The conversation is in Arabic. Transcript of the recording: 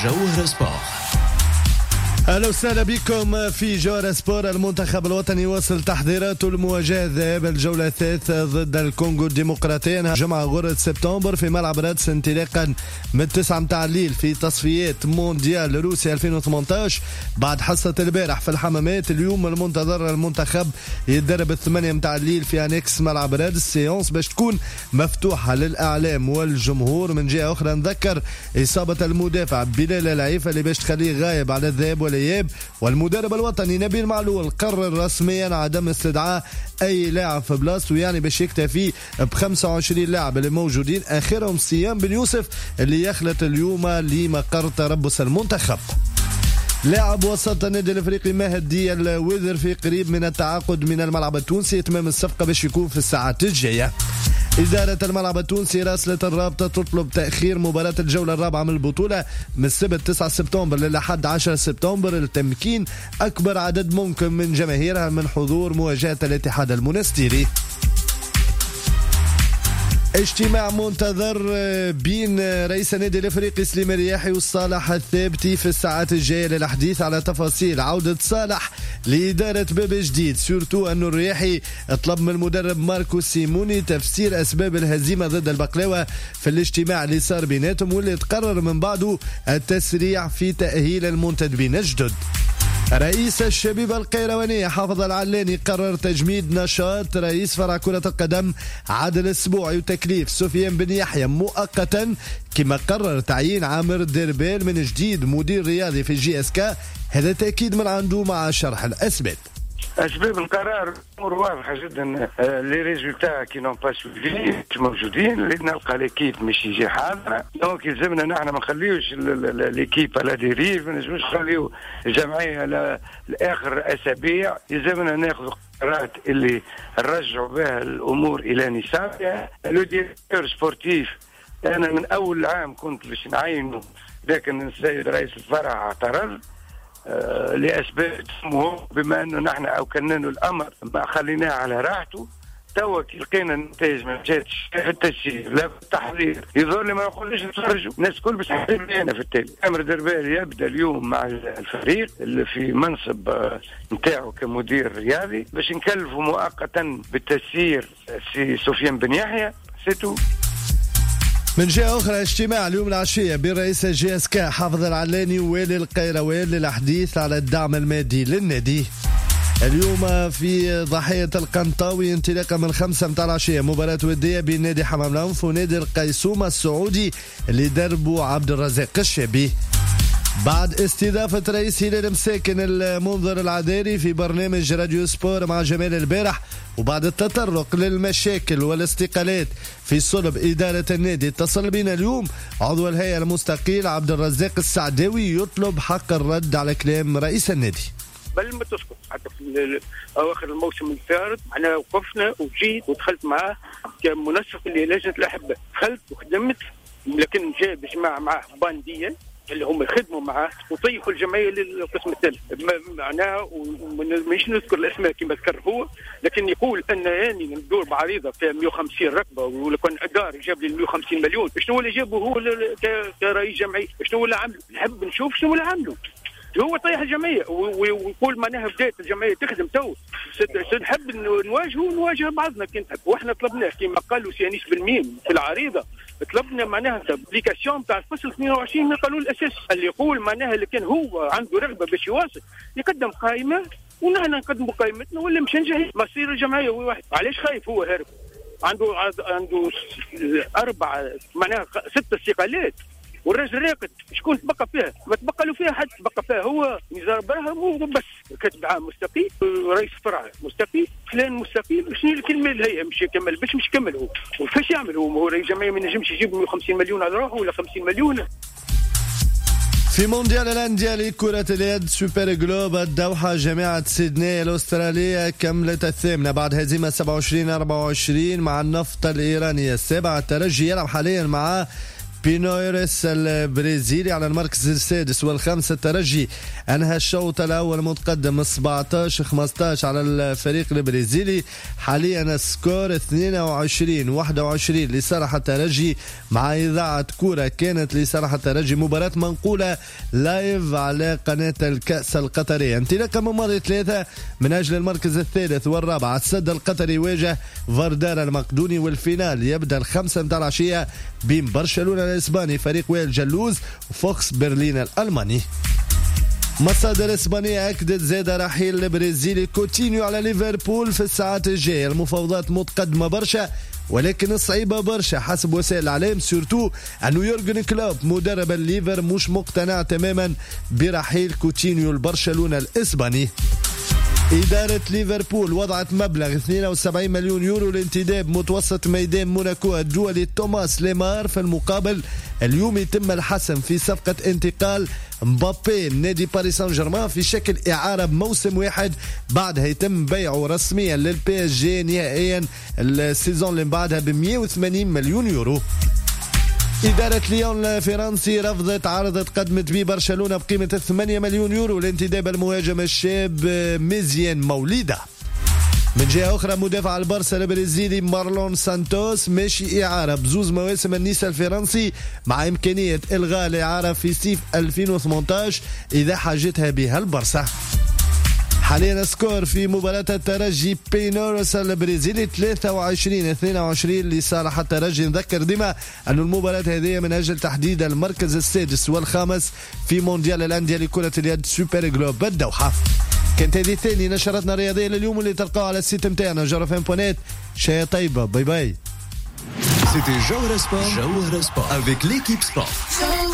جوهر سبور. أهلا وسهلا بكم في جوهر سبور. المنتخب الوطني يواصل تحضيراته لمواجهة ذهاب الجولة الثالثة ضد الكونغو الديمقراطية جمعة غرة سبتمبر في ملعب رادس انطلاقا من 9 متاع الليل في تصفيات مونديال روسيا 2018. بعد حصة البارح في الحمامات، اليوم المنتظر المنتخب يتدرب 8 متاع الليل في أنكس ملعب رادس، سيونس باش تكون مفتوحة للإعلام والجمهور. من جهة أخرى نذكر إصابة المدافع بلال العيفة اللي باش تخليه غايب على الذهاب والإياب، والمدرب الوطني نبيل معلول قرر رسميا عدم استدعاء اي لاعب في بلاصته، يعني باش يكتفي ب 25 لاعب اللي موجودين، اخرهم سيام بن يوسف اللي يخلط اليوم لمقر تربص المنتخب. لاعب وسط النادي الافريقي مهدي الوذر في قريب من التعاقد من الملعب التونسي، اتمام الصفقه باش يكون في الساعات الجايه. إدارة الملعب التونسي راسلت الرابطة تطلب تأخير مباراة الجولة الرابعة من البطولة من السبت 9 سبتمبر للأحد 10 سبتمبر لتمكين أكبر عدد ممكن من جماهيرها من حضور مواجهة الاتحاد المنستيري. اجتماع منتظر بين رئيس النادي الافريقي سليم الرياحي وصالح الثابتي في الساعات الجايه للحديث على تفاصيل عوده صالح لاداره باب جديد، سورتو انه الرياحي طلب من المدرب ماركو سيموني تفسير اسباب الهزيمه ضد البقلاوه في الاجتماع اللي صار بيناتهم، واللي تقرر من بعده التسريع في تاهيل المنتدبين الجدد. رئيس الشبيبة القيروانية حافظ العلاني قرر تجميد نشاط رئيس فرع كرة القدم عاد الأسبوعي وتكليف سفيان بن يحيى مؤقتا، كما قرر تعيين عامر ديربيل من جديد مدير رياضي في جي اس كا. هذا تأكيد من عنده مع شرح الأسباب. أسباب القرار أمور واضحة جدا. لي ريزولتا كي نون با سوفي مش موجودين، اللي نلقى ليكيب مش يجي حاضرة، دونك يلزمنا نحن ما نخليوش ليكيب على ديريف، ما نجموش نخليو الجمعية لآخر أسابيع. يلزمنا ناخذ قرارات اللي نرجعوا بها الأمور إلى نصابها. لو ديريكتور سبورتيف أنا من أول عام كنت باش نعينه، لكن السيد رئيس الفرع اعترض لأسباب مهم، بما أنه نحن أوكلنا له الأمر ما خليناه على راحته. توا كي لقينا النتائج ما جاتش في التسجيل لا في التحضير، يظهر لي ما نقولش نتفرجوا الناس الكل باش تحضر لنا في التالي. عامر دربال يبدا اليوم مع الفريق اللي في منصب نتاعو كمدير رياضي، باش نكلفوا مؤقتا بالتسيير سي سفيان بن يحيى سيتو. من جهة أخرى اجتماع اليوم العشية بين رئيس الجي اس كا حافظ العلاني ووالي القيروان للحديث على الدعم المادي للنادي. اليوم في ضاحية القنطاوي انطلاقا من 5 متاع العشية مباراة ودية بين نادي حمام العنف ونادي القيسومة السعودي اللي دربوا عبد الرزاق الشابي. بعد استضافة رئيس هلال مساكن المنظر العذاري في برنامج راديو سبور مع جمال البارح، وبعد التطرق للمشاكل والاستقالات في صلب إدارة النادي، اتصل بنا اليوم عضو الهيئة المستقيل عبد الرزاق السعداوي يطلب حق الرد على كلام رئيس النادي. بل ما تسقط حتى في اواخر الموسم الفارط احنا وقفنا وجيت ودخلت معاه كمنسق للجنه الاحباء، دخلت وخدمت، لكن جاء بجماعه معاه بانديه اللي هم يخدموا معاه وطيحوا الجمعيه للقسم الثالث معناها، ومش نذكر الاسماء كما ذكر هو، لكن يقول ان يعني ندور بعريضه فيها 150 ركبه، ولكن ادار جاب لي 150 مليون. شنو اللي جابه هو كرئيس جمعيه؟ شنو اللي عمله؟ نحب نشوف شنو اللي عمله. هو طيح الجمعيه ويقول معناها بدات الجمعيه تخدم تو، نحب نواجه بعضنا كي نحب. واحنا طلبناه كما قالوا سيانيس بالميم في العريضه، طلبنا معناها ابليكاسيون تاع الفصل 22 من القانون الاساسي اللي يقول معناها اللي كان هو عنده رغبه باش يواصل يقدم قائمه ونحن نقدموا قائمتنا، ولا مش نجح مصير الجمعيه هو واحد. علاش خايف هو هارب؟ عنده 4 معناها 6 استقالات، والراجل راقد شكون تبقى فيها؟ ما تبقى له فيها حد، تبقى فيها هو نزار برهم وبس. كاتب عام مستقيل، رئيس فرع مستقيل، فلان مستقيل. شنو الكلمه الهيئه مش يكمل باش مش يكمل هو، وكيفاش يعمل هو رئيس جمعيه ما ينجمش يجيب 150 مليون على روحه ولا 50 مليون. في مونديال الأندية لكرة اليد سوبر جلوب الدوحة جامعة سيدنey الأسترالية كملت الثامنة بعد هزيمة 27-24 مع النفط الإيراني السابع. الترجي يلعب حاليا مع بينويرس البرازيلي على المركز السادس والخامس. الترجي انهى الشوط الاول متقدم 17-15 على الفريق البرازيلي. حاليا سكور 22-21 لصالح الترجي، مع اذاعه كوره كانت لصالح الترجي، مباراه منقوله لايف على قناه الكاس القطريه. انطلاقه من ماضي 3 من اجل المركز الثالث والرابع. السد القطري يواجه فاردار المقدوني، والفينال يبدا 5 متاع العشيه بين برشلونه الاسباني فريق وائل جلوز وفوكس برلين الالماني. مصادر اسبانيه اكدت زاد رحيل البرازيلي كوتينيو على ليفربول في الساعات الجايه. المفاوضات متقدمه برشا، ولكن صعيبه برشا حسب وسائل الاعلام، سورتو انه يورجن كلوب مدرب الليفر مش مقتنع تماما برحيل كوتينيو لبرشلونه الاسباني. إدارة ليفربول وضعت مبلغ 72 مليون يورو لانتداب متوسط ميدان موناكو الدولي توماس ليمار. في المقابل اليوم يتم الحسم في صفقة انتقال مبابي نادي باريس سان جيرمان في شكل إعارة بموسم واحد، بعدها يتم بيعه رسميا للبي اس جي نهائيا السيزون اللي بعدها ب 180 مليون يورو. إدارة ليون الفرنسي رفضت عرض قدمت به برشلونة بقيمة 8 مليون يورو لانتداب المهاجم الشاب ميزيان موليدا. من جهة أخرى مدافع البارسا البرازيلي مارلون سانتوس ماشي إعارة بزوز مواسم النيس الفرنسي، مع إمكانية إلغاء الإعارة في صيف 2018 إذا حاجتها بها البارسا. حاليا سكور في مباراة الترجي بينورس البرازيلي 23-22 لصالح الترجي. نذكر ديما أن المباراة هذه من أجل تحديد المركز السادس والخامس في مونديال الأندية لكرة اليد سوبر جلوب بالدوحة. كانت هذه ثاني نشرتنا الرياضية لليوم اللي تلقاها على السيت متاعنا جرفان.net. شيء طيبة، باي باي. C'était Jawhara Sport avec l'équipe sport.